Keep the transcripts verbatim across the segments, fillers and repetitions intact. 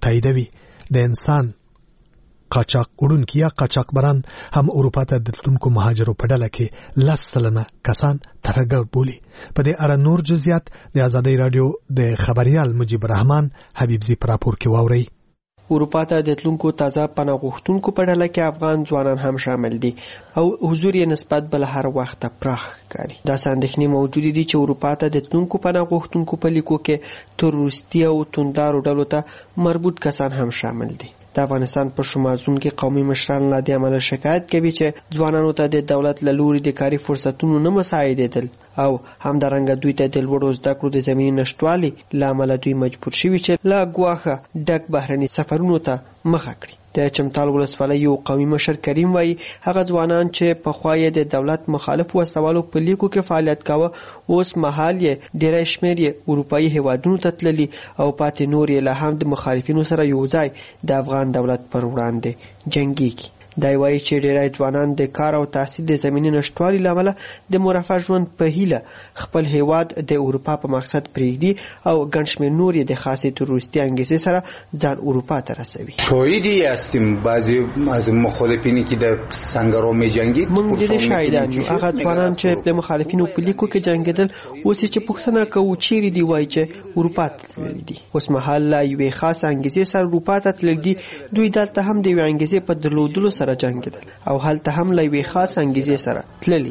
تاییدوي. د انسان قاچاق وړونکي یا قاچاقبران هم اروپا ته د تلونکو مهاجرو په ډله کې لس سلنه کسان ترهګر بولي. په دې اړه نور جزئیات د ازادۍ رادیو د خبريال مجيب الرحمن حبيبزي پر راپور کې واوري. اروپا ته د تلونکو تازه پناه غوښتونکو په ډله کې افغان ځوانان هم شامل دي او حضور یې نسبت بل هر وخت پراخ ښکاري. دا اندېښنې موجود دي چې اروپا ته د تلونکو پناه غوښتونکو په لیکو کې تروریستي او توندارو ډلو ته مربوط کسان هم شامل دي. د افغانستان په شمالزون کې قومي مشران لا د عمل شکایت کوي چې ځوانانو ته د دولت له لوري د کاري فرصتونو نه مساعدېدل او همدارنګه دوی ته د لوړو زده کړو د زمینې نشټوالي له امله دوی مجبور شوي چې له ګواښه ډک بهرني سفرونو ته مخه کړي. د چمتال ولسوالۍ یو قومي مشر کریم وایي هغه ځوانان چې پخوا یې د دولت مخالف وسوالو په لیکو کې فعالیت کاوه اوس مهال یې ډېری شمېر یې اروپایي هیوادونو ته تللي او پاتې نور یې لا هم د مخالفینو سره یو ځای د افغان دولت پر وړاندې جنګیږي. دا وایي چې ډېری ځوانان د کار او تحصیل د زمینې نشټوالي له امله د مرفه ژوند په هیله خپل هیواد د اروپا په مقصد پرېږدي او ګڼ شمېر نور یې د خاصې تروریستي انګیزې سره ځان اروپا ته رسوي. شاهدی هستیم بعضی از مخالفینی که در سنگرها می‌جنگید. موږ د دې شاهدان یو. هغه ځوانان چې د مخالفینو په لیکو کې جنګېدل اوس چې پوښتنه کوو چیرې دي وایي چې اروپا ته تللي دي. اوس مهال له یوې خاصې انګیزې سره اروپا ته تللي دي. دوی دلته هم د یوې انګیزې په درلودلو سره جنگیدل او هلته هم له یوې خاص انګیزې سره تللي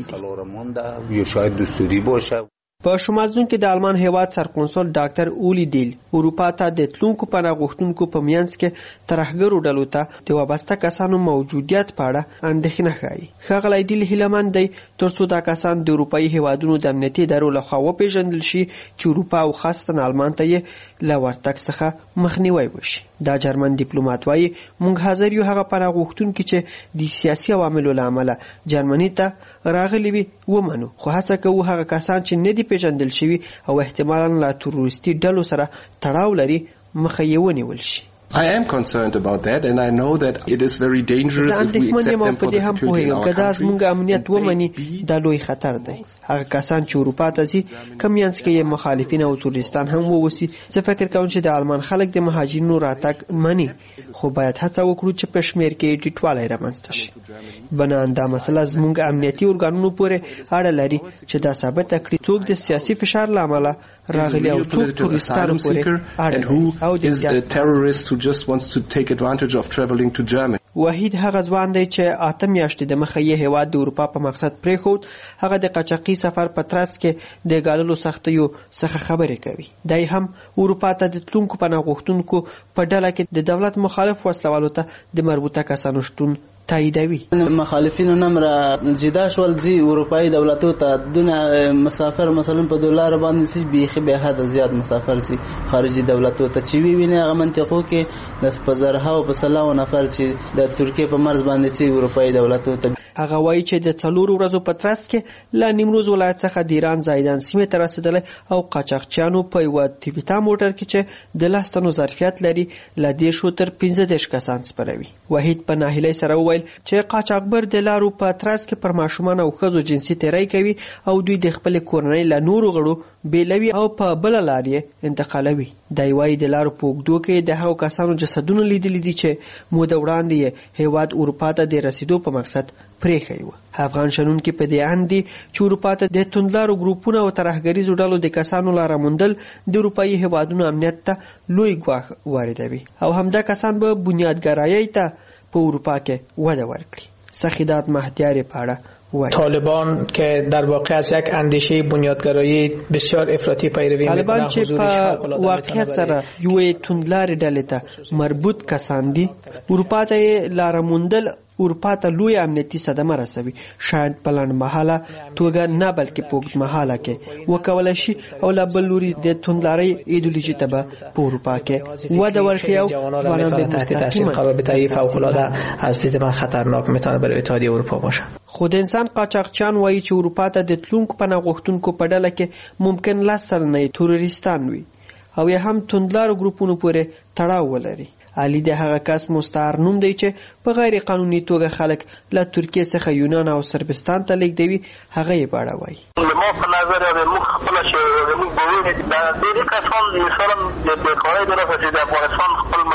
دي. یا شاید دستوری باشه. په شمالزون کې د آلمان هیواد سرقونسل ډاکټر اولی دیل اروپا ته د تلونکو پناه غوښتونکو په منځ کې ترهګرو ډلو ته د وابسته کسانو موجودیت په اړه اندېښنه ښایي. ښاغلی دیل هیلهمند دی ترڅو دا کسان د اروپایي هیوادونو د امنیتي ادارو لخوا وپېژندل شي چې اروپا او خاصتا آلمان ته یې له ورتګ څخه مخنیوی وشي. دا جرمن ډیپلوماټ وایي موږ حاضر یو هغه پناه غوښتونکي چې د سیاسي عواملو له امله جرمني ته راغلي وي ومنو، خو هڅه کوو هغه کسان چې نه دي پیژندل شوي او احتمالاً له تروریستي ډلو سره تړاو لري مخه یې ونیول شي. I am concerned about that and I know that it is very dangerous if we accept them for the security in our country. زموږ امنیت ومني دا لوی خطر دی. هغه کسان چې اروپا ته ځي کمیانس کې مخالفین او تروریستان هم ووسی. زه فکر کوم چې د آلمان خلک د مهاجرینو راتګ مني خو باید هڅه وکړو چې په شمیر کې ټیټوالی رامنځته شي. بنان دا مسله زموږ امنیتي ارګانونو پورې اړه لري چې دا ثابته کړي څوک د سیاسي فشار له امله راغلي او څوک تروریستانو پورې اړه لري او د terrorist who just wants to take advantage of traveling to Germany. وحید هغه ځوان دی چې اته میاشتې د مخه یې هیواد د اروپا په مقصد پرېښود. هغه د قاچاقي سفر په ترڅ کې د ګاللو سختیو څخه خبرې کوي. دی هم اروپا ته د تلونکو پناه غوښتونکو په ډله کې د دولت مخالف وسلوالو ته د مربوطه کسانو شتون تاییدوي. مخالفینو نمره جدا شول ځي اروپایي دولتو ته دونه مسافر مثلا په دلار باندې سي بیخي به حد زیات مسافر سي خارجي دولتو ته چې وی ویني هغه منطقو کې د پزرها او په سلاو نفر چې د ترکیه په مرز باندې سي اروپایي دولتو ته. هغه وایي چې د څلورو ورځو په ترڅ کې له نیمروز ولایت څخه د ایران زایدان سیمې ته رسېدلی او قاچاقچیانو په یوه تیپیتا موټر کې چې د لس تنو ظرفیت لري له دېرشو تر پنځه دېرش کسان سپروي. وحید په ناهیلۍ سره وویل چې قاچاقبر د لارو په ترڅ کې پر ماشومان او ښځو جنسي تیری کوي او دوی د خپلې کورنۍ له نورو غړو بیلوي او په بله لار یې انتقالوي. دی وایي د لارو په اوږدو کې د هغو کسانو جسدونه لیدلي دي چې موده وړاندې یې هیواد اروپا ته د رسېدو په مقصد پرېښی وه. افغان شنونکي په دې اند دي چې اروپا ته د توندلارو ګروپونو او ترهګریزو ډلو د کسانو لاره موندل د اروپایي هیوادونو امنیت ته لوی ګواښ واردوي او همدا کسان به بنیادګرایۍ ته په اروپا کې وده ورکړي. سخیدات مهدیار په اړه طالبان که در واقع از یک اندیشه بنیادگرایی بسیار افراطی پیروی میکنند. طالبان چې په واقعیت سره یوې توندلارې ډلې ته مربوط کسان دي. اروپا ته لاره موندل اروپا ته لوی امنیتي صدمه رسوي. شاید په لنډمهاله توګه نه بلکې په اوږدمهاله کې وکولی شي او له بل لوري د توندلارۍ ایدئولوژي ته به په اروپا کې وده ورکړي او ځوانان به مستقیما رابطه‌ای فوق‌العاده از دید من خطرناک میتونه برای اتحادیه اروپا باشه. خو د انسان قاچاقچیان وایي چې اروپا ته د تلونکو پناه غوښتونکو په ډله کې ممکن لس سلنه تروریستان وي او یا هم توندلارو ګروپونو پورې تړاو ولري. علي د هغه کس مستعار نوم دی چې په غیر قانوني توګه خلک له ترکیه څخه یونان او صربستان ته لیږدوي. هغه یې په اړه وایي ما په نظر موږ خپله چې موږ به ووینو دا ډېرې کسان مثلا د بېکارۍ د لاسه چې د افغانستان خپل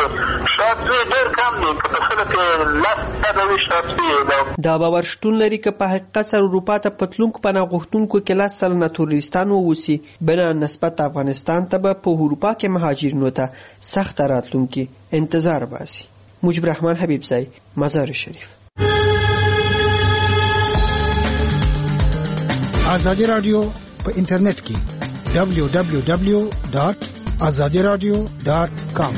شاید ډېر کم دي که په سلو کې لس سلنه وي شاید دا باور شتون لري که په حقیقت سره اروپا ته په تلونکو پناه غوښتونکو کې لس سلنه تروریستان واوسي بنا نسبت افغانستان ته به په اروپا کې مهاجرینو ته سخته راتلونکي انتظار باسي. مجيب الرحمن حبیبزی، مزار شریف. آزادی رادیو په انټرنیټ کې دبلیو دبلیو دبلیو ډاټ آزادی رادیو ډاټ کام.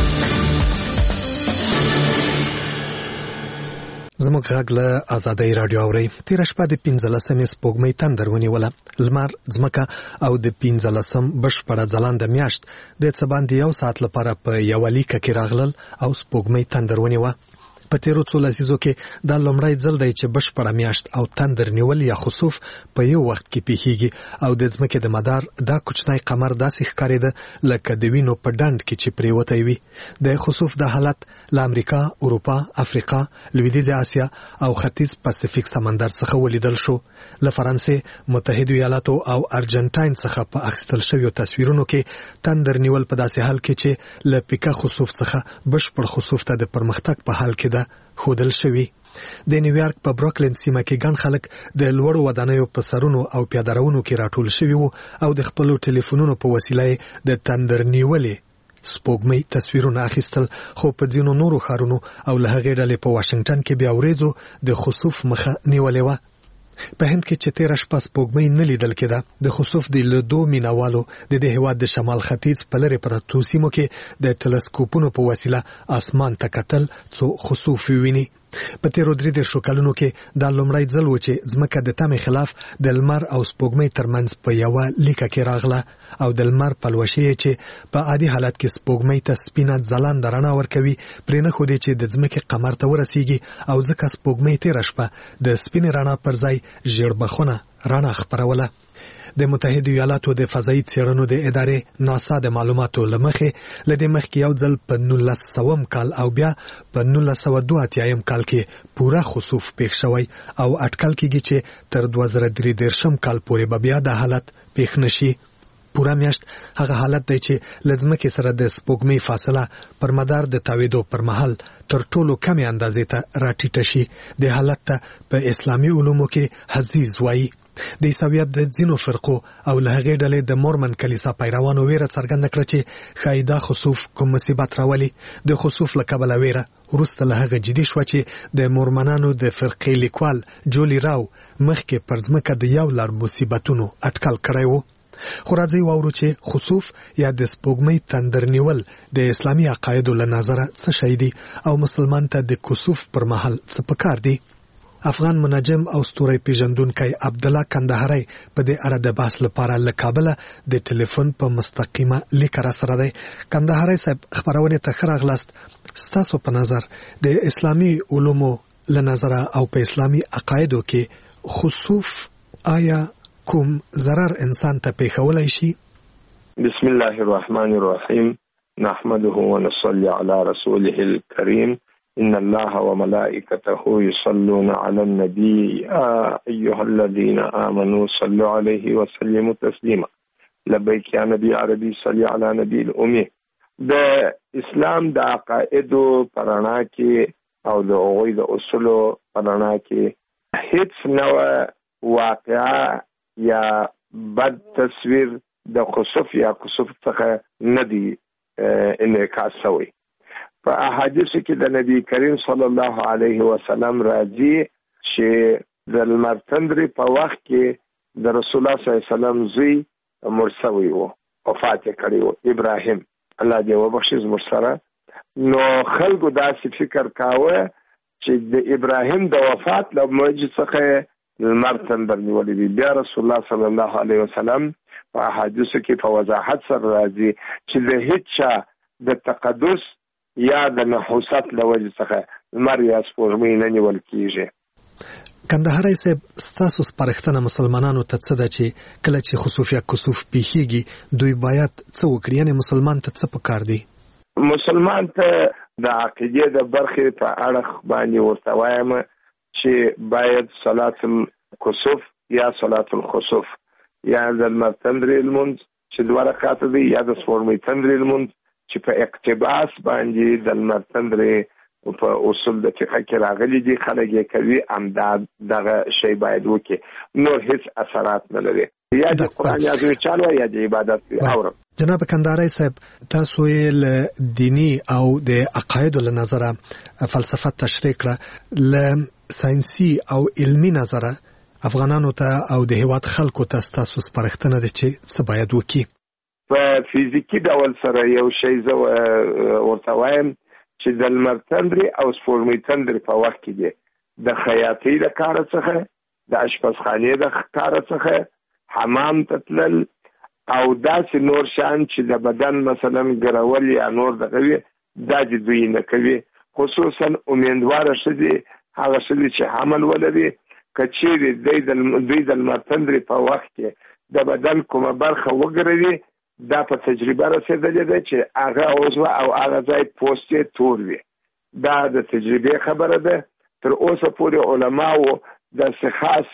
زموږ غږ له آزادۍ رادیو اورئ. تېره شپه د پنځلسمې سپوږمۍ تندر ونیوله. لمر، ځمکه او د پنځلسم بشپړه ځلانده میاشت د څه باندې یو ساعت لپاره په یوه لیکه کې راغلل او سپوږمۍ تندر ونیوه. په تیرو څو لسیزو کې دا لومړی ځل دی چې بشپړه میاشت او تندر نیول یا خسوف په یو وخت کې پیښیږي او د ځمکې د مدار دا کوچنی قمر داسې ښکارېده لکه د وینو په ډنډ کې چې پریوتی وي. د خسوف د حالت له امریکا، اروپا، افریقا، لویدیځه اسیا او ختیځ پاسفیک سمندر څخه ولیدل شو. له فرانسې، متحده ایالاتو او ارجنټاین څخه په اخیستل شویو تصویرونو کې تندر نیول په داسې حال کې چې له پیکا خسوف څخه بشپړ خسوف ته د پرمختګ په حال کې ده خودل شوی. د نیویارک په بروکلین سیمه کې ګڼ خلک د لوړو ودانیو په سرونو او پیاده‌روونو کې راټول شوي وو او د خپلو ټلیفونونو په وسیله د تندر نیولې سپوږمۍ تصویرونه اخیستل. خو په ځینو نورو ښارونو او له هغې ډلې په واشنګټن کې بیا وریځو د خسوف مخه نیولې وه. په هند کې چې تېره شپه سپوږمۍ نه لیدل کېده، د خسوف د لیدو مینوالو د دې هېواد د شمال ختیځ په لرې پرتو سیمو کې د ټلسکوپونو په وسیله اسمان ته کتل څو خسوف وویني. په تیرو درې دېرشو کلونو کې دا لومړی ځل و چې ځمکه د تمې خلاف د لمر او سپوږمۍ ترمنځ په یوه لیکه کې راغله او د لمر پلوشې چې په عادي حالت کې سپوږمۍ ته سپینه ځلانده رڼا ورکوي پرې نه ښودې چې د ځمکې قمر ته ورسیږي او ځکه سپوږمۍ تېره شپه د سپینې رڼا پر ځای ژیړبخونه رڼا خپروله. د متحده ایالاتو د فضایي څېړنو د ادارې ناسا د معلوماتو له مخې له دې مخکې یو ځل په نولس سوم کال او بیا په نولس سوه دوه اتیایم کال کې پوره خسوف پېښ شوی او اټکل کېږي چې تر دوه زره درې دېرشم کال پورې به بیا دا حالت پېښ نشي. پوره میاشت هغه حالت دی چې له ځمکې سره د سپوږمۍ فاصله پر مدار د تاوېدو پر مهال تر ټولو کمې اندازې ته راټیټه شي. د حالت ته په اسلامي علومو کې حزیز وایي. د عیسویت د ځینو فرقو او له هغې ډلې د مورمن کلیسا پیروانو ویره څرګنده کړه چې ښایي دا خسوف کوم مصیبت راولي. د خسوف له کبله ویره وروسته له هغه جدي شوه چې د مورمنانو د فرقې لیکوال جولی راو مخکې پر ځمکه د یو لړ مصیبتونو اټکل کړی و. خو راځئ واورو چې خسوف یا د سپوږمۍ تندر نیول د اسلامي عقایدو له نظره څه شی دي او مسلمان ته د کسوف پر مهال څه پکار دي. افغان منجم او ستوري پیژندونکی عبدالله کندهاری په دې اړه د بحث لپاره له کابل د ټلیفون په مستقیمه لیک را سره دی. کندهاری صاحب، خبرونه ته ښه راغلاست. ستاسو په نظر د اسلامي علومو له نظره او په اسلامي عقایدو کې خسوف آیا کوم ضرر انسان ته پیښولی شي؟ بسم الله الرحمن الرحیم. نحمده ونصلي على رسوله الكريم. إن الله وملائكته يصلون على النبي أيها الذين آمنوا صلوا عليه وسلموا تسليما. لبيك يا نبي عربي صلي على نبي الأمي. د اسلام د عقائدو پرانا کې او د هغوی د اصولو پرانا کې هیڅ نوع واقعه یا بد تصویر د خسوف یا خسوف څخه نه دی انعکاس شوی. په احادیثو کې د نبی کریم صلی الله علیه وسلم راځي چې د لمر تندرې په وخت کې د رسول الله صلی الله علیه وسلم زوی مړ شوی و، وفات یې کړی و، ابراهیم، الله دې وبخښي زموږ سره. نو خلکو داسې فکر کاوه چې د ابراهیم د وفات له موجې څخه لمر تندر نیولی دی. بیا رسول الله صلی الله علیه وسلم په احادیثو کې په وضاحت سره راځي چې د هیڅ چا د تقدس یا د نحوست له وجې څخه لمر یا سپوږمۍ نه نیول کېږي. کندهاری صاحب، ستاسو سپارښتنه مسلمانانو ته څه ده چې کله چې خسوف یا کسوف پیښیږي دوی باید څه وکړي؟ یعنې مسلمان ته څه پکار دی؟ مسلمان ته د عقیدې د برخې په اړه باندې ورته وایم چې باید صلات الکسوف یا صلات الخسوف یا د لمر تندرې لمونځ چې دوه رکعاته دی یا د سپوږمۍ تندرې لمونځ چې په اقتباس باندې د لمر تندرې په اصول د فقه کې راغلي دي خلک یې کوي امداد دغه شی باید وکړي نور هیڅ اثرات نه لري یا د قرآن عظیم چالو یا د عبادت اورم جناب کندهاری صاحب تاسو یې دینی او د عقاید له نظره فلسفه تشریح کړه ل ساينسي او علمي نظره افغانانو ته او د هیواد خلکو ته تاسو سپارښتنه ده چې څه باید وکړي په فزیکی ډول سره یو شی زه ورته وایم چې د لمر تندرې او سپوږمۍ تندرې په وخت کې دی د خیاطۍ د کار څخه د اشپزخانې د کار څخه حمام ته تلل او داسې نور شان چې د بدن مثلا ګرول یا نور دغه وي دا د دوی نه کوي خصوصا امیندواره ښځې هغه ښځې چې حمل ولري که چیرې دوی د لمر تندرې په وخت کې د بدن کومه برخه وګروي دا په تجربه رسیدلې ده چې هغه عضو او هغه ځای پوستې تور وي دا د تجربې خبره ده تر اوسه پورې علماو د خاص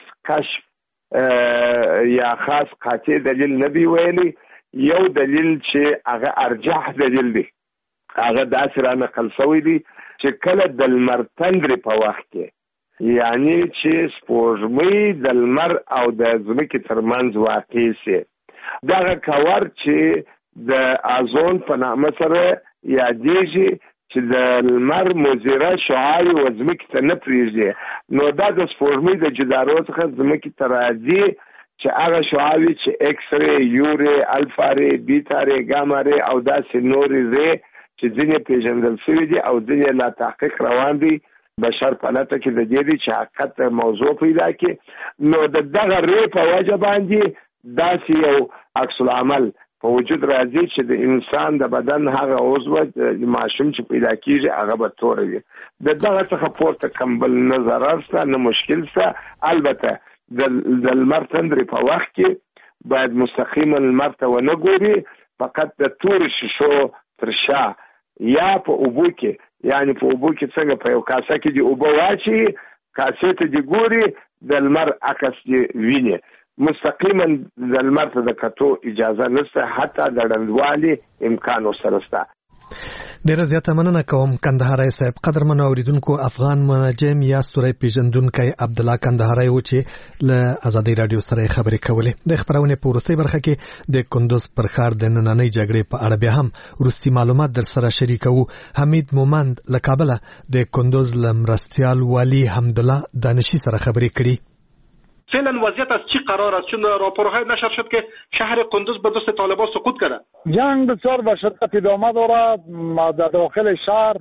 کشف یا خاص قاطع دلیل نه دی ویلي یو دلیل چې هغه ارجح دلیل دی هغه داسې را نقل شوی دی چې کله د لمر تندرې په وخت کې یعنی چې سپوږمۍ د لمر او د ځمکې ترمنځ واقع شي دغه کور چې د ازون په نامه سره یادېږي چې د لمر مضره شعاع و ځمکې ته نه پرېږدي نو دا د سپوږمۍ د جدارو څخه ځمکې ته راځي چې هغه شعاوي چې ایکس ری یو ری الفا ری بیتا ری ګاما ری او داسې نورې ری چې ځینې پیژندل شوي دي او ځینې لا تحقیق روان دي بشر په لټه کې د دې دي چې حقیقت موضوع پیدا کړي نو د دغه ری په وجه باندې داسې یو عکس العمل په وجود راځي چې د انسان د بدن هغه عضو د ماشوم چې پیدا کیږي هغه به تور وي د دغه څخه پورته کوم بل نه ضرر شته نه مشکل شته البته د لمر تندرې په وخت کې باید مستقیما لمر ته ونه ګوري فقط د تور شیشو تر شا یا په اوبو کې یعنی په اوبو کې څنګه په یو کاسه کې دی اوبه واچي کاسې ته دی ګوري د لمر عکس دی ویني مستقیما د لمر ته د کتو اجازه نشته حتی د ړندوالي امکان ورسره شته ډیره زیاته مننه کوم کندهاری صاحب قدرمن اوریدونکو افغان منجم یا ستوري پیژندونکو عبد الله کندهاری و چې له ازادي رادیو سره خبرې کولې د خبرونه په ورستۍ برخه کې د کندوز پر ښار د نننۍ جګړې په اړه به هم ورستي معلومات در سره شریکو حمید مومند له کابل د کندوز لمرستیال والی حمد الله دانشی سره خبرې کړې فعلا وضعیت از چی قرار است چون راپورهای نشر شد که شهر قندوز به دست طالبان سقوط کرده جنگ بسیار به شدت ادامه دارد در داخل شهر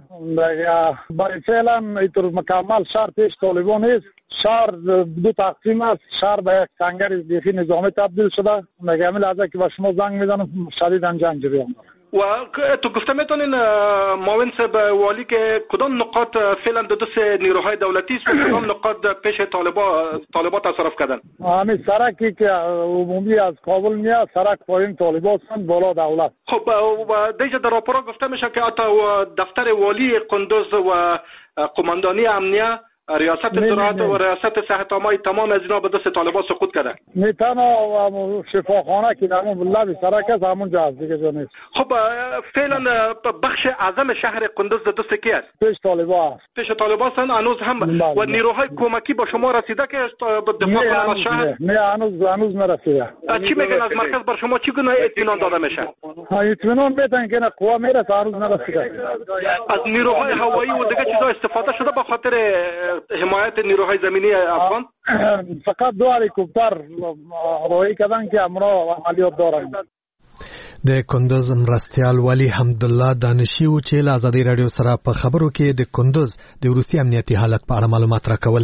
برای فعلا اینطور مکمل شهر پیش طالبان است شهر دو تقسیم است شهر به یک سنگر بیخی نظامی تبدیل شده میگم لحظه که به شما زنگ میزنم شدیداً جنگ جریان دارد و تو گفته میتونین معاون صاحب والی که کدام نقاط فعلا دو دست نیروهای دولتی است و کدام نقاط پیش طالبان طالبان تصرف کردن همین سرکی که عمومی از کابل میاد سرک پایین طالبان هستند بالا دولت خب و دیگه در راپورا گفته میشه که حتی دفتر والی قندوز و قماندانی امنیه ریاست زراعت و ریاست صحت عامه تمام از اینا به دست طالبان سقوط کرده نه تنها شفاخانه که در اون لب سرک است همونجا است دیگه جا نیست خب فعلا بخش اعظم شهر قندوز دست کی است پیش طالبان است پیش طالبان هستند هنوز هم و نیروهای کمکی با شما رسیده که دفاع کنند از شهر نه هنوز هنوز نرسیده چی میگن از مرکز بر شما چی گونه اطمینان داده میشه اطمینان میدن که قوا میرسه هنوز نرسیده از نیروهای هوایی و دیگه چیزا استفاده شده به خاطر حمایت نیروهای زمینی افغان فقط دو هلیکوپتر روی کردن که امرا عملیات دارن د کندوز مرستیال والی حمد الله دانشی او چې له ازادي رادیو سره په خبرو کې د کندوز د روسي امنیتي حالت په اړه معلومات راکول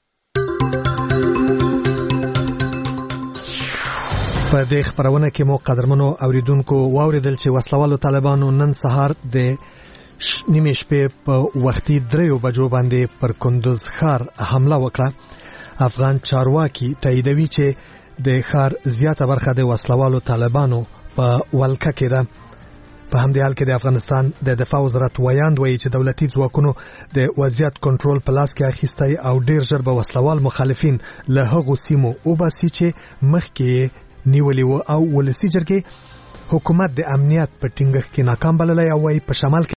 په دې خبرونه کې مو قدرمنو اوریدونکو واوریدل چې وسلوالو طالبانو نن سهار د نیمه شپې په وختي دریو بجو باندې پر کندوز ښار حمله وکړه افغان چارواکي تاییدوي چې د ښار زیاته برخه د وسلوالو طالبانو په ولکه کې ده په همدې حال کې د افغانستان د دفاع وزارت ویاند وایي چې دولتي ځواکونو د وضعیت کنټرول په لاس کې اخیستی او ډیر ژر به وسلوال مخالفین له هغو سیمو وباسي چې مخکې نیولې وو او ولسي جرګې حکومت د امنیت په ټینګښت کې ناکام بللی او وايي په شمال